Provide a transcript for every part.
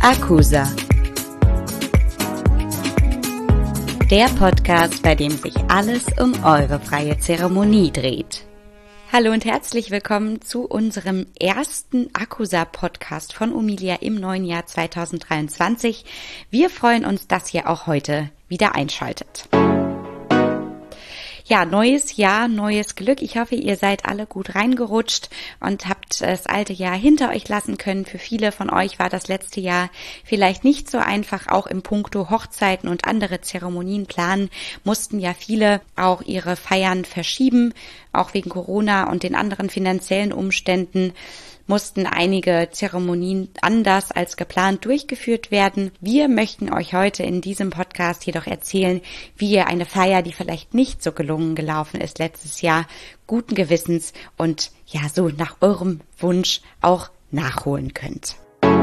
Akusa, der Podcast, bei dem sich alles um eure freie Zeremonie dreht. Hallo und herzlich willkommen zu unserem ersten Akusa-Podcast von Omilia im neuen Jahr 2023. Wir freuen uns, dass ihr auch heute wieder einschaltet. Ja, neues Jahr, neues Glück. Ich hoffe, ihr seid alle gut reingerutscht und habt das alte Jahr hinter euch lassen können. Für viele von euch war das letzte Jahr vielleicht nicht so einfach. Auch im Puncto Hochzeiten und andere Zeremonien planen mussten ja viele auch ihre Feiern verschieben. Auch wegen Corona und den anderen finanziellen Umständen mussten einige Zeremonien anders als geplant durchgeführt werden. Wir möchten euch heute in diesem Podcast jedoch erzählen, wie ihr eine Feier, die vielleicht nicht so gelungen gelaufen ist letztes Jahr, guten Gewissens und ja so nach eurem Wunsch auch nachholen könnt.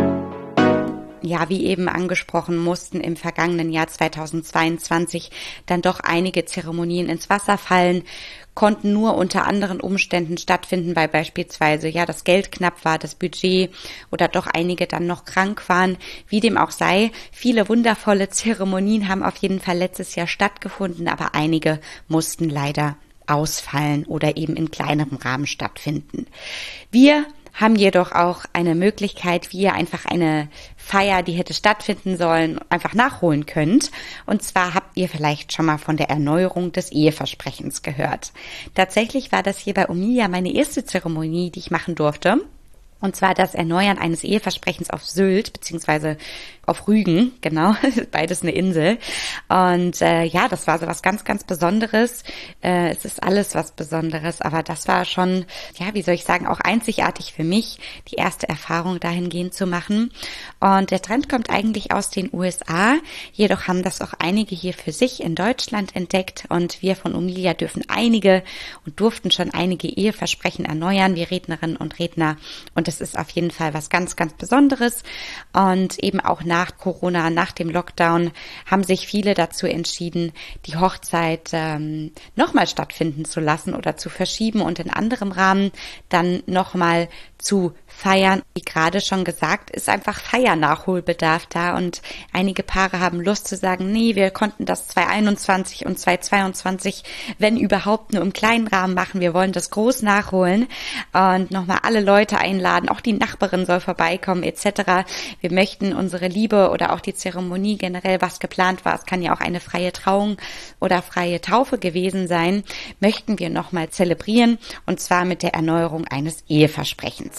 Ja, wie eben angesprochen, mussten im vergangenen Jahr 2022 dann doch einige Zeremonien ins Wasser fallen, konnten nur unter anderen Umständen stattfinden, weil beispielsweise ja das Geld knapp war, das Budget oder doch einige dann noch krank waren. Wie dem auch sei, viele wundervolle Zeremonien haben auf jeden Fall letztes Jahr stattgefunden, aber einige mussten leider ausfallen oder eben in kleinerem Rahmen stattfinden. Wir haben jedoch auch eine Möglichkeit, wie ihr einfach eine Feier, die hätte stattfinden sollen, einfach nachholen könnt. Und zwar habt ihr vielleicht schon mal von der Erneuerung des Eheversprechens gehört. Tatsächlich war das hier bei Omilia meine erste Zeremonie, die ich machen durfte. Und zwar das Erneuern eines Eheversprechens auf Sylt, beziehungsweise auf Rügen, genau, beides eine Insel. Und ja, das war so was ganz, ganz Besonderes. Es ist alles was Besonderes, aber das war schon, ja, wie soll ich sagen, auch einzigartig für mich, die erste Erfahrung dahingehend zu machen. Und der Trend kommt eigentlich aus den USA, jedoch haben das auch einige hier für sich in Deutschland entdeckt und wir von Omilia durften schon einige Eheversprechen erneuern, wie Rednerinnen und Redner. Und das ist auf jeden Fall was ganz, ganz Besonderes. Und eben auch nach Corona, nach dem Lockdown, haben sich viele dazu entschieden, die Hochzeit nochmal stattfinden zu lassen oder zu verschieben und in anderem Rahmen dann nochmal zu feiern. Wie gerade schon gesagt, ist einfach Feiernachholbedarf da und einige Paare haben Lust zu sagen, nee, wir konnten das 2021 und 2022, wenn überhaupt, nur im kleinen Rahmen machen. Wir wollen das groß nachholen und nochmal alle Leute einladen. Auch die Nachbarin soll vorbeikommen etc. Wir möchten unsere Liebe oder auch die Zeremonie generell, was geplant war, es kann ja auch eine freie Trauung oder freie Taufe gewesen sein, möchten wir nochmal zelebrieren und zwar mit der Erneuerung eines Eheversprechens.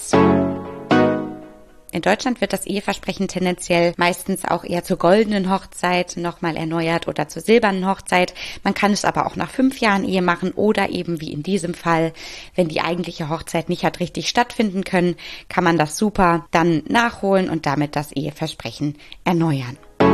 In Deutschland wird das Eheversprechen tendenziell meistens auch eher zur goldenen Hochzeit nochmal erneuert oder zur silbernen Hochzeit. Man kann es aber auch nach 5 Jahren Ehe machen oder eben wie in diesem Fall, wenn die eigentliche Hochzeit nicht hat richtig stattfinden können, kann man das super dann nachholen und damit das Eheversprechen erneuern.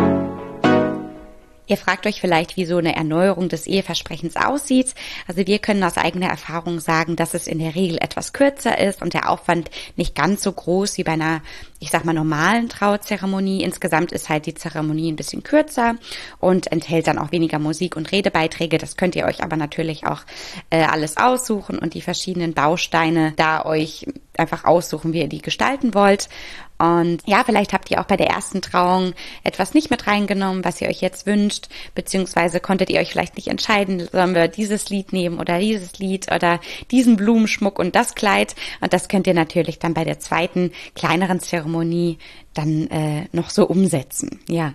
Ihr fragt euch vielleicht, wie so eine Erneuerung des Eheversprechens aussieht. Also wir können aus eigener Erfahrung sagen, dass es in der Regel etwas kürzer ist und der Aufwand nicht ganz so groß wie bei einer, ich sag mal, normalen Trauzeremonie. Insgesamt ist halt die Zeremonie ein bisschen kürzer und enthält dann auch weniger Musik und Redebeiträge. Das könnt ihr euch aber natürlich auch alles aussuchen und die verschiedenen Bausteine da euch einfach aussuchen, wie ihr die gestalten wollt. Und ja, vielleicht habt ihr auch bei der ersten Trauung etwas nicht mit reingenommen, was ihr euch jetzt wünscht, beziehungsweise konntet ihr euch vielleicht nicht entscheiden, sollen wir dieses Lied nehmen oder dieses Lied oder diesen Blumenschmuck und das Kleid. Und das könnt ihr natürlich dann bei der zweiten, kleineren Zeremonie dann noch so umsetzen, ja.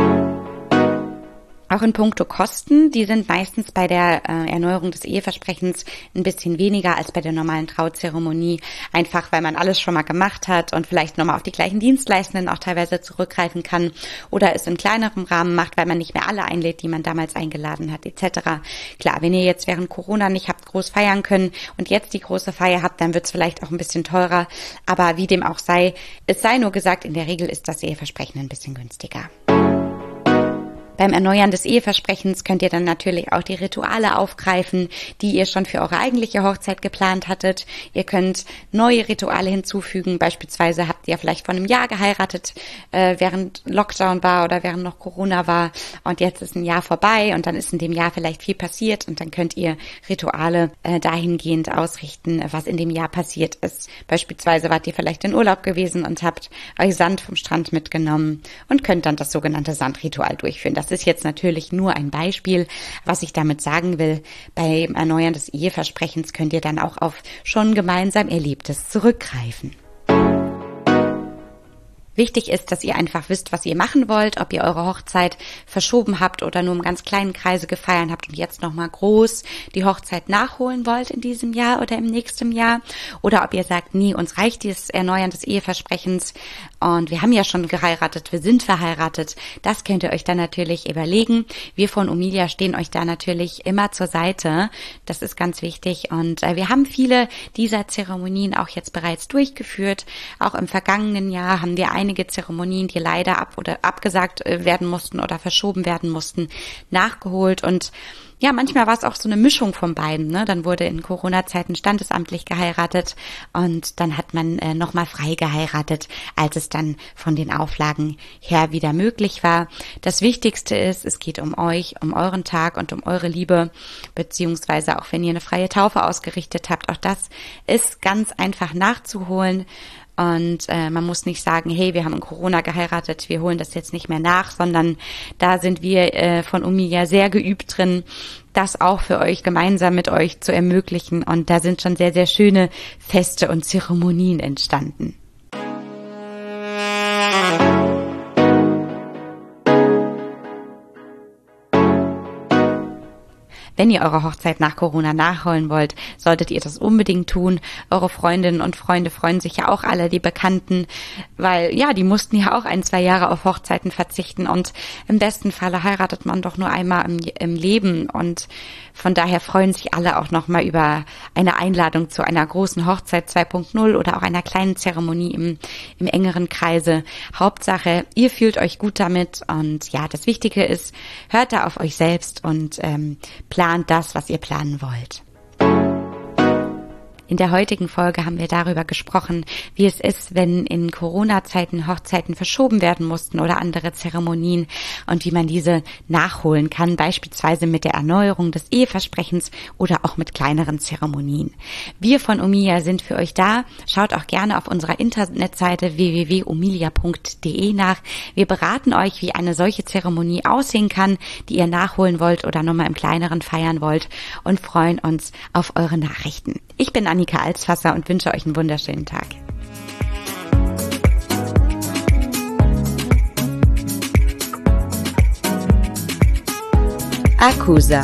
Auch in puncto Kosten, die sind meistens bei der Erneuerung des Eheversprechens ein bisschen weniger als bei der normalen Trauzeremonie, einfach weil man alles schon mal gemacht hat und vielleicht nochmal auf die gleichen Dienstleistenden auch teilweise zurückgreifen kann oder es in kleinerem Rahmen macht, weil man nicht mehr alle einlädt, die man damals eingeladen hat etc. Klar, wenn ihr jetzt während Corona nicht habt groß feiern können und jetzt die große Feier habt, dann wird es vielleicht auch ein bisschen teurer, aber wie dem auch sei, es sei nur gesagt, in der Regel ist das Eheversprechen ein bisschen günstiger. Beim Erneuern des Eheversprechens könnt ihr dann natürlich auch die Rituale aufgreifen, die ihr schon für eure eigentliche Hochzeit geplant hattet. Ihr könnt neue Rituale hinzufügen. Beispielsweise habt ihr vielleicht vor einem Jahr geheiratet, während Lockdown war oder während noch Corona war. Und jetzt ist ein Jahr vorbei und dann ist in dem Jahr vielleicht viel passiert. Und dann könnt ihr Rituale dahingehend ausrichten, was in dem Jahr passiert ist. Beispielsweise wart ihr vielleicht in Urlaub gewesen und habt euch Sand vom Strand mitgenommen und könnt dann das sogenannte Sandritual durchführen. Das ist jetzt natürlich nur ein Beispiel. Was ich damit sagen will, beim Erneuern des Eheversprechens könnt ihr dann auch auf schon gemeinsam Erlebtes zurückgreifen. Wichtig ist, dass ihr einfach wisst, was ihr machen wollt, ob ihr eure Hochzeit verschoben habt oder nur im ganz kleinen Kreise gefeiert habt und jetzt nochmal groß die Hochzeit nachholen wollt in diesem Jahr oder im nächsten Jahr. Oder ob ihr sagt, nee, uns reicht dieses Erneuern des Eheversprechens und wir haben ja schon geheiratet, wir sind verheiratet. Das könnt ihr euch dann natürlich überlegen. Wir von Omilia stehen euch da natürlich immer zur Seite. Das ist ganz wichtig und wir haben viele dieser Zeremonien auch jetzt bereits durchgeführt. Auch im vergangenen Jahr haben wir einige Zeremonien, die leider abgesagt werden mussten oder verschoben werden mussten, nachgeholt. Und ja, manchmal war es auch so eine Mischung von beiden. Ne? Dann wurde in Corona-Zeiten standesamtlich geheiratet und dann hat man nochmal frei geheiratet, als es dann von den Auflagen her wieder möglich war. Das Wichtigste ist, es geht um euch, um euren Tag und um eure Liebe, beziehungsweise auch wenn ihr eine freie Taufe ausgerichtet habt, auch das ist ganz einfach nachzuholen. Und man muss nicht sagen, hey, wir haben in Corona geheiratet, wir holen das jetzt nicht mehr nach, sondern da sind wir von Omilia sehr geübt drin, das auch für euch gemeinsam mit euch zu ermöglichen. Und da sind schon sehr, sehr schöne Feste und Zeremonien entstanden. Wenn ihr eure Hochzeit nach Corona nachholen wollt, solltet ihr das unbedingt tun. Eure Freundinnen und Freunde freuen sich ja auch alle, die Bekannten, weil ja, die mussten ja auch 1-2 Jahre auf Hochzeiten verzichten und im besten Falle heiratet man doch nur einmal im Leben und von daher freuen sich alle auch nochmal über eine Einladung zu einer großen Hochzeit 2.0 oder auch einer kleinen Zeremonie im engeren Kreise. Hauptsache, ihr fühlt euch gut damit und ja, das Wichtige ist, hört da auf euch selbst und plant das, was ihr planen wollt. In der heutigen Folge haben wir darüber gesprochen, wie es ist, wenn in Corona-Zeiten Hochzeiten verschoben werden mussten oder andere Zeremonien und wie man diese nachholen kann, beispielsweise mit der Erneuerung des Eheversprechens oder auch mit kleineren Zeremonien. Wir von Omilia sind für euch da. Schaut auch gerne auf unserer Internetseite www.omilia.de nach. Wir beraten euch, wie eine solche Zeremonie aussehen kann, die ihr nachholen wollt oder nochmal im kleineren feiern wollt und freuen uns auf eure Nachrichten. Ich bin Annika Alsfasser und wünsche euch einen wunderschönen Tag. Akusa.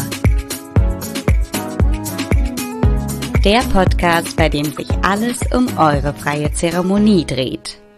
Der Podcast, bei dem sich alles um eure freie Zeremonie dreht.